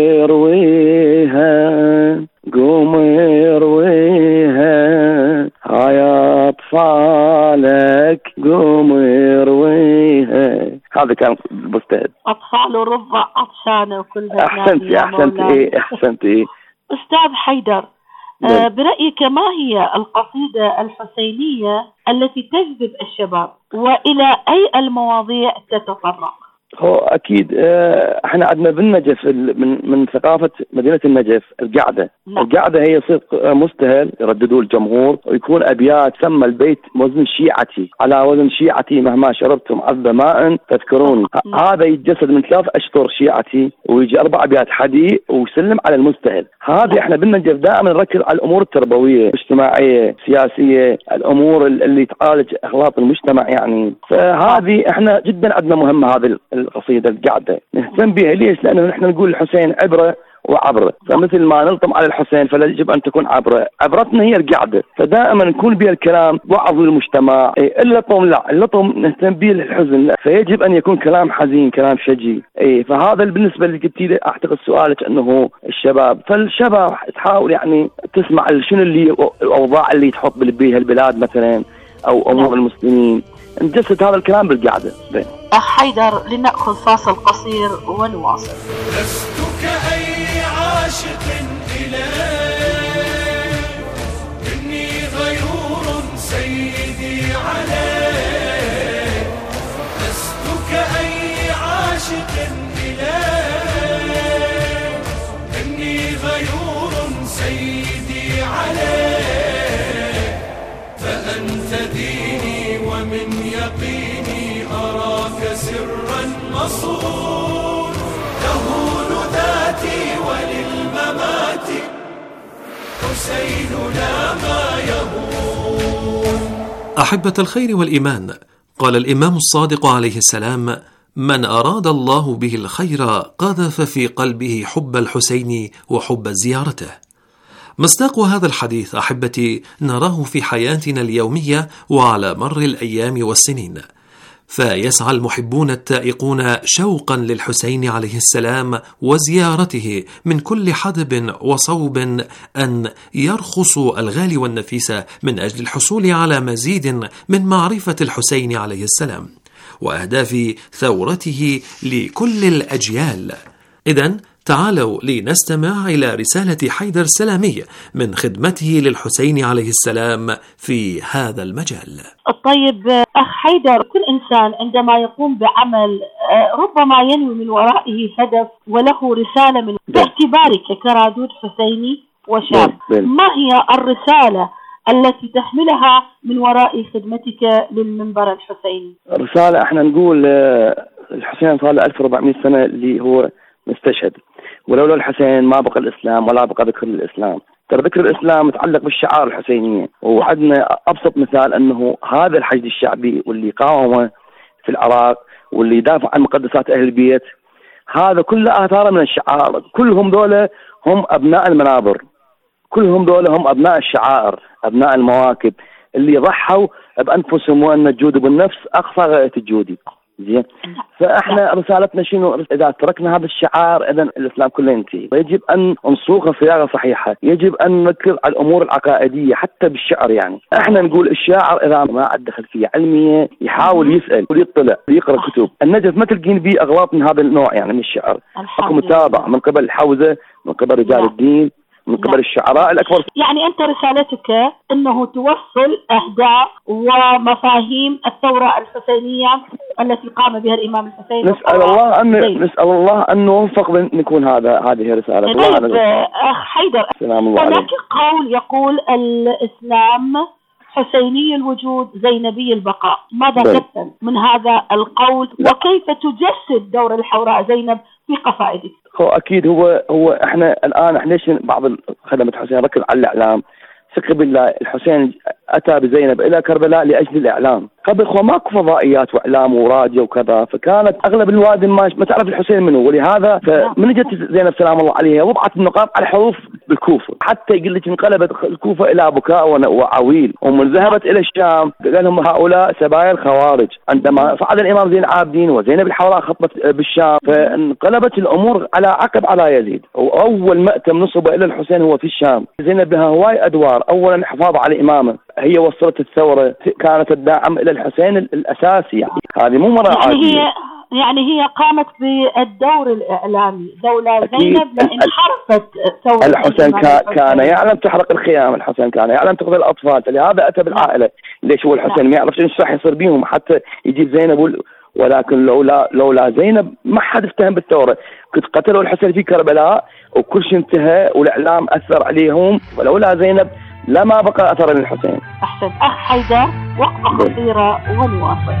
يرويها قوم يرويها هاي أطفالك قوم يرويها. هذا كان مستهد. أطفال ورضع عطشانة وكلها. أحسنت إيه. أستاذ حيدر، برأيك ما هي القصيدة الحسينية التي تجذب الشباب وإلى أي المواضيع تتطرق؟ هو أكيد احنا عندنا بالنجف من ثقافة مدينة النجف القعدة. القعدة هي صدق مستهل يرددوه الجمهور، ويكون أبيات سمى البيت وزن شيعتي على وزن شيعتي مهما شربتم عذب ماء تذكرون. هذا يتجسد من 3 أشطر شيعتي، ويجي 4 أبيات حديء ويسلم على المستهل. هذه احنا بالنجف دائما نركز على الأمور التربوية الاجتماعية سياسية، الأمور اللي تعالج أخلاق المجتمع يعني. فهذه احنا جدا عندنا مهمة هذه القصيدة القعدة نهتم بها. ليش؟ لأنه نحن نقول الحسين عبرة وعبرة. فمثل ما نلطم على الحسين فلا يجب أن تكون عبرة، عبرتنا هي القعدة. فدائما نكون بها الكلام وعظ للمجتمع. اللطم لا، اللطم نهتم به الحزن لا، فيجب أن يكون كلام حزين، كلام شجي. فهذا بالنسبة اللي قلتي لي أعتقد سؤالك أنه الشباب، فالشباب تحاول يعني تسمع شنو اللي الأوضاع اللي تحط بها البلاد مثلا أو أمور المسلمين، نجسد هذا الكلام بالقعدة. أخ حيدر لنأخذ فاصل قصير ونواصل. لست كأي عاشق إليك، إني غيور سيدي عليك. لست كأي عاشق إليك، إني غيور سيدي عليك. فأنت ديني ومن يقيني أراك سرا مصون، تهون ذاتي وللممات حسين لا ما يهون. أحبة الخير والإيمان، قال الإمام الصادق عليه السلام: من أراد الله به الخير قذف في قلبه حب الحسين وحب زيارته. مصداق هذا الحديث أحبتي نراه في حياتنا اليومية وعلى مر الأيام والسنين، فيسعى المحبون التائقون شوقا للحسين عليه السلام وزيارته من كل حدب وصوب أن يرخصوا الغالي والنفيس من أجل الحصول على مزيد من معرفة الحسين عليه السلام وأهداف ثورته لكل الأجيال. إذن تعالوا لنستمع إلى رسالة حيدر سلامي من خدمته للحسين عليه السلام في هذا المجال. طيب أخ حيدر، كل إنسان عندما يقوم بعمل ربما ينوي من ورائه هدف وله رسالة من باعتبارك كرادود حسيني وشاب، ما هي الرسالة التي تحملها من وراء خدمتك للمنبر الحسيني؟ رسالة احنا نقول الحسين صار له 1400 سنة اللي هو مستشهد، ولولا الحسين ما بقى الإسلام ولا بقى ذكر الإسلام. ترى ذكر الإسلام متعلق بالشعار الحسينية، وعندنا أبسط مثال أنه هذا الحشد الشعبي واللي قاومه في العراق واللي دافع عن مقدسات أهل البيت، هذا كله آثار من الشعار. كلهم دولة هم أبناء المنابر، كلهم دولة هم أبناء الشعائر، أبناء المواكب اللي ضحوا بأنفسهم وأن الجود بالنفس أقصى غاية الجود. زين، فاحنا رسالتنا شنو؟ اذا تركنا هذا الشعار اذا الاسلام كله ينتهي، ويجب ان نصوغه صياغه صحيحه، يجب ان نذكر الامور العقائديه حتى بالشعر. يعني احنا نقول الشاعر اذا ما عنده خلفيه علميه يحاول يسال ويطلع ويقرا كتب. النجف ما تلقين به اغلاط من هذا النوع يعني من الشعر، اكو متابعه من قبل الحوزه، من قبل رجال الدين، من قبل الشعراء الأكبر. يعني أنت رسالتك أنه توصل أهداف ومفاهيم الثورة الحسينية التي قام بها الإمام الحسين. نسأل الله أن نوفق نكون هذه رسالة. طيب أخ حيدر، هناك قول يقول الإسلام حسيني الوجود زينبي البقاء، ماذا تفهم من هذا القول وكيف تجسد دور الحوراء زينب في قصائدك؟ هو أكيد هو إحنا الآن ليش بعض خدمة حسين ركز على الإعلام؟ ثق بالله الحسين أتى بزينب إلى كربلاء لأجل الإعلام. قبل هو ماكو فضائيات وإعلام وراديو وكذا، فكانت أغلب الوادي ما تعرف الحسين منه، ولهذا فمن جت زينب سلام الله عليها وضعت النقاط على حروف بالكوفة، حتى يقول لك انقلبت الكوفة إلى بكاء وعويل، ومن ذهبت إلى الشام قال لهم هؤلاء سبايا الخوارج. عندما صعد الإمام زين العابدين وزينب الحوراء خطبت بالشام، فانقلبت الأمور على عقب على يزيد، وأول مأتم نصب إلى الحسين هو في الشام. زينب لها هواي أدوار، أولا الحفاظ على إمامه، هي وصلت الثورة، كانت الداعم إلى الحسين الأساسي. يعني هذه مو مرة عادية. يعني هي قامت بالدور الإعلامي دولة زينب لأن حرفت ثورة الحسين. كان يعلم تحرق الخيام، الحسين كان يعلم تقتل الأطفال، لهذا أتى بالعائلة. ليش هو الحسين ما يعرف ايش راح يصير بيهم حتى يجيب زينب ولكن لولا زينب ما حد افتهم بالثورة. كنت قتلوا الحسين في كربلاء وكل شيء انتهى والإعلام أثر عليهم، ولولا زينب لما بقى أثر للحسين. أحسن أخ حيدر، وقفة قصيرة ونواصل.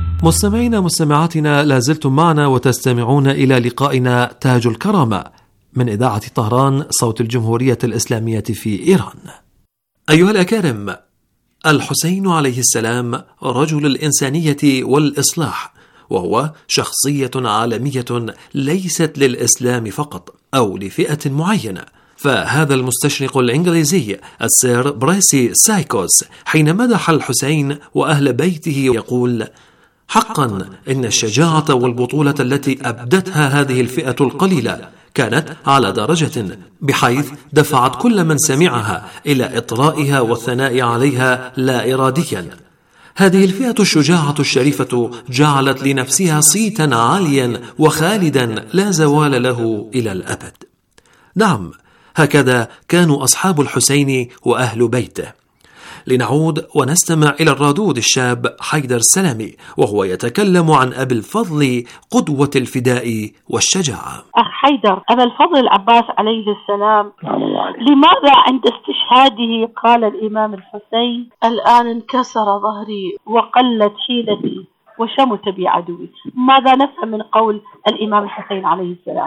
مستمعينا مستمعاتنا، لازلتم معنا وتستمعون إلى لقائنا تاج الكرامة من إذاعة طهران صوت الجمهورية الإسلامية في إيران. أيها الأكارم، الحسين عليه السلام رجل الإنسانية والإصلاح، وهو شخصية عالمية ليست للإسلام فقط أو لفئة معينة. فهذا المستشرق الإنجليزي السير بريسي سايكوس حين مدح الحسين وأهل بيته يقول: حقا إن الشجاعة والبطولة التي أبدتها هذه الفئة القليلة كانت على درجة بحيث دفعت كل من سمعها إلى إطرائها والثناء عليها لا إراديا. هذه الفئة الشجاعة الشريفة جعلت لنفسها صيتا عاليا وخالدا لا زوال له إلى الأبد. نعم، هكذا كانوا أصحاب الحسين وأهل بيته. لنعود ونستمع إلى الرادود الشاب حيدر السلامي وهو يتكلم عن أبي الفضل قدوة الفداء والشجاعة. أخ حيدر، أبا الفضل العباس عليه السلام لماذا عند استشهاده قال الإمام الحسين: الآن انكسر ظهري وقلت حيلتي وشمت بي عدوي؟ ماذا نفهم من قول الإمام الحسين عليه السلام؟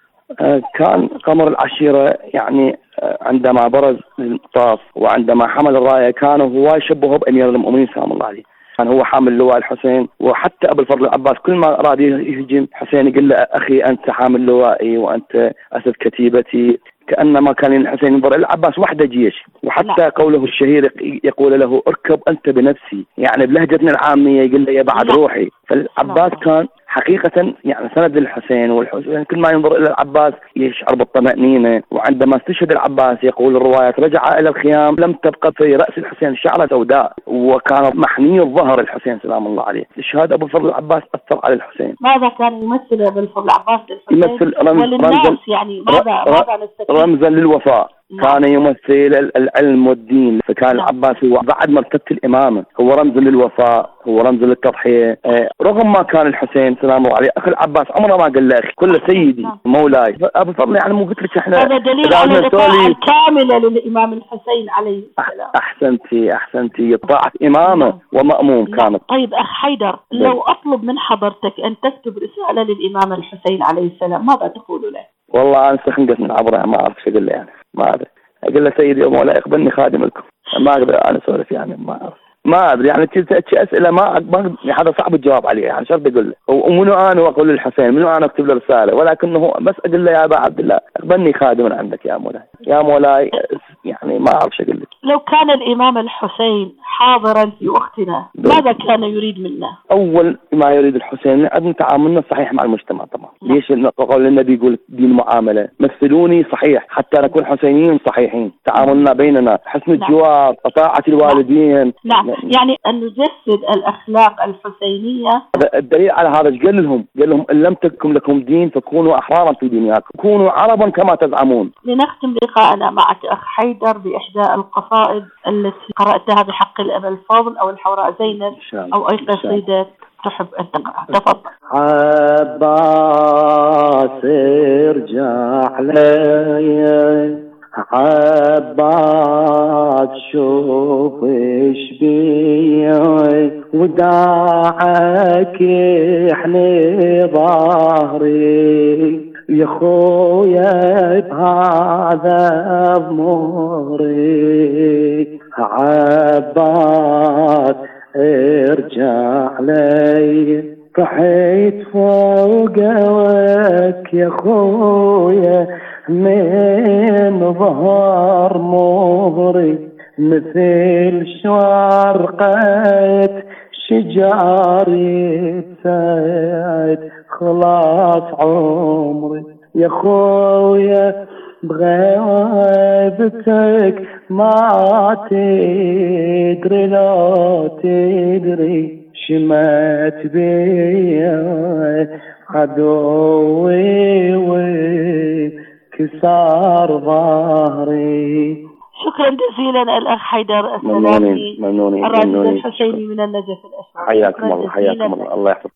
كان قمر العشيرة، يعني عندما برز للمطاف وعندما حمل الراية كان هو يشبهه بأمير المؤمنين سلام الله عليه. كان هو حامل لواء الحسين، وحتى أبو الفضل العباس كل ما أراد يهجم حسين يقول له: أخي أنت حامل لوائي وأنت أسد كتيبتي. كأنما كان الحسين ينظر إلى العباس وحده جيش. وحتى قوله الشهير يقول له: اركب أنت بنفسي، يعني بلهجتنا العامية يقول له: يا بعد روحي. فالعباس كان حقيقة يعني سند للحسين، والحسين كل ما ينظر إلى العباس يشعر بالطمأنينة. وعندما استشهد العباس يقول الروايات رجع إلى الخيام لم تبقى في رأس الحسين شعرة سوداء، وكان محني الظهر الحسين سلام الله عليه. استشهاد أبو الفضل العباس أثر على الحسين. ماذا كان يمثل أبو الفضل العباس للحسين؟ يمثل وللناس، يعني ماذا نستفيد؟ رمزا للوفاء. كان يمثل العلم والدين. فكان العباس هو بعد مرتبة الإمامة هو رمز للوفاء، هو رمز للتضحية. رغم ما كان الحسين سلام الله عليه أخي العباس عمره ما قال له أخي، كل سيدي مولاي. أبو الفضل يعني مو قلت لك إحنا هذا دليل على الطاعة الكاملة للإمام الحسين عليه السلام. أحسنتي طاعة إمامة ومأموم كانت. طيب أخ حيدر، لو أطلب من حضرتك أن تكتب رسالة للإمام الحسين عليه السلام ماذا تقول له؟ والله أنا سخنقت من عبره، ما أعرف شو أقول له، يعني ما أدري. أقول له: سيدي ومولاي اقبلني خادم لكم. ما أقدر أنا أسولف، يعني ما أدري، يعني تجي أسئلة ما هذا صعب الجواب عليه، يعني شرط أقول له. ومنو أنا وأقول للحسين، منو أنا أكتب له رسالة، ولكنه بس أقول له: يا أبا عبد الله اقبلني خادما عندك يا مولاي، يعني ما أعرف شو أقول لك. لو كان الإمام الحسين حاضرا في وقتنا ماذا كان يريد منا؟ أول ما يريد الحسين أن تعاملنا صحيح مع المجتمع طبعا. ليش قول النبي يقول دين معاملة، مثلوني صحيح حتى نكون حسينيين صحيحين. تعاملنا بيننا حسن الجوار، طاعة الوالدين. نعم، يعني أن نجسد الأخلاق الحسينية. الدليل على هذا قال لهم: إن لم تكن لكم دين فكونوا أحرارا في دنياكم، كونوا عربا كما تزعمون. لنختم لقاءنا معك أخ حيدر بإحدى القصائد التي قرأتها بحق الأبا الفاضل أو الحوراء زينب أو أي قصيدة تحب أن تقرأ. تفضل. عباس ارجع لي، عباس شوف ايش بي وداعك يحني ظهري يا خويا بهذا ضموري. عباس ارجع لي، رحيت فوقك يا خويا من ظهر مهري، مثل شرقة شجاري سعد خلاص عمري يا خويا بغيبتك ما تدري لا تدري شمت بي عدوي وكسار ظهري. شكرا جزيلا الأخ حيدر السلامي الرادود الحسيني من النجف الأشرف. حياكم الله، حياكم الله، الله يحفظك.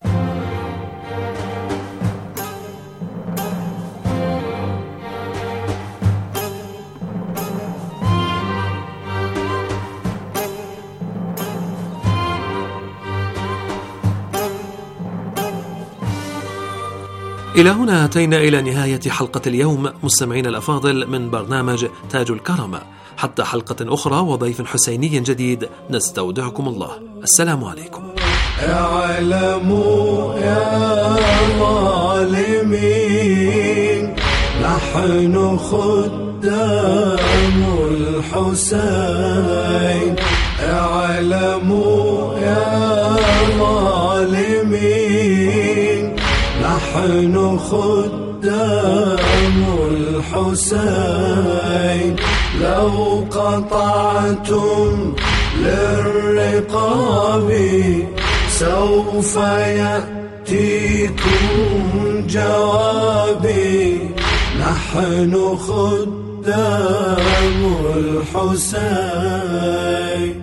إلى هنا أتينا إلى نهاية حلقة اليوم مستمعين الأفاضل من برنامج تاج الكرامة. حتى حلقة أخرى وضيف حسيني جديد نستودعكم الله. السلام عليكم. اعلموا يا ظالمين نحن خدام الحسين. اعلموا يا ظالمين نحن خدام الحسين. لو قطعتم للرقاب سوف يأتيكم جوابي. نحن خدام الحسين.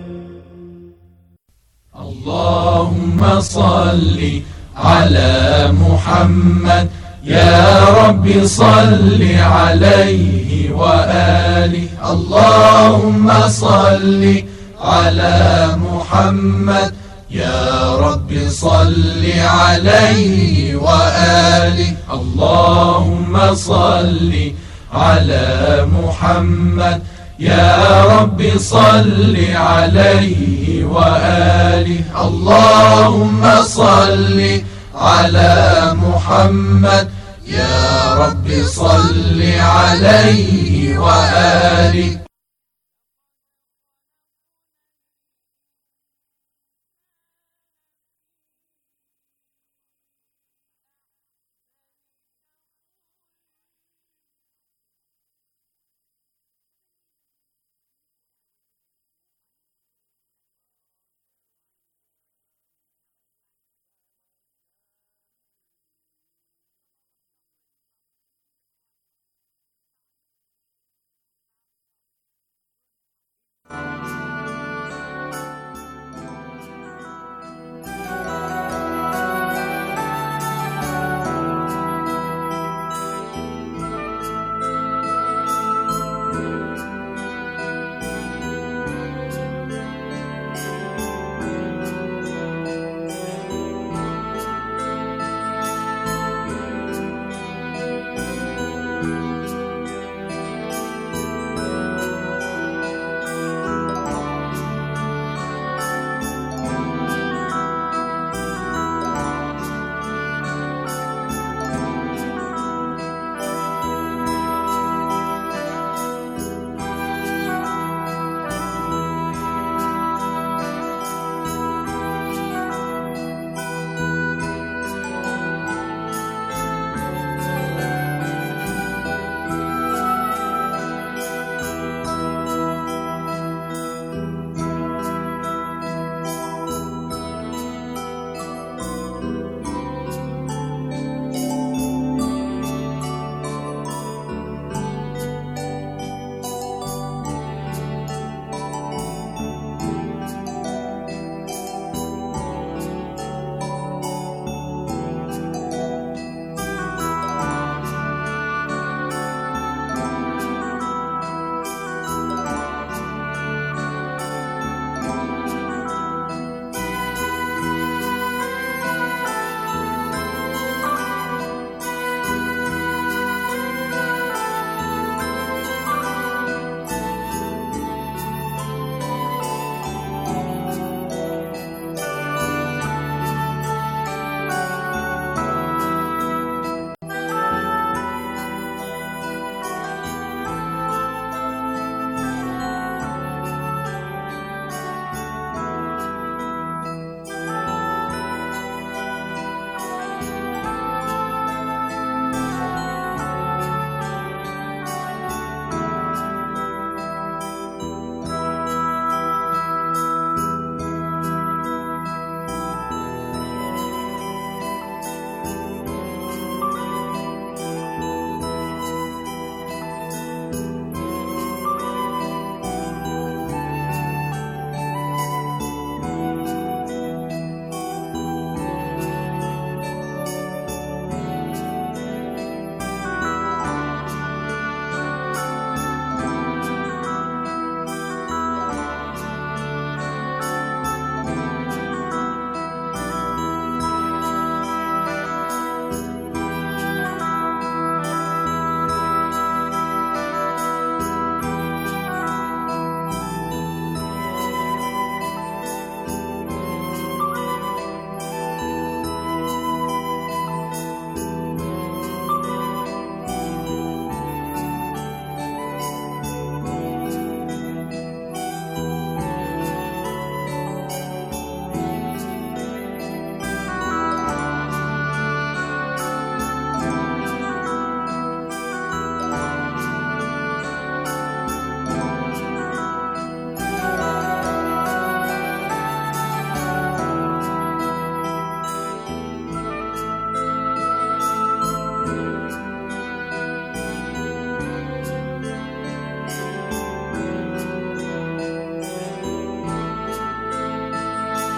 اللهم صل على محمد يا رب صل عليه وآله. اللهم صل على محمد يا رب صل عليه وآله. اللهم صل على محمد يا رب صل عليه وآله. اللهم صل على محمد يا رب صل عليه وآله.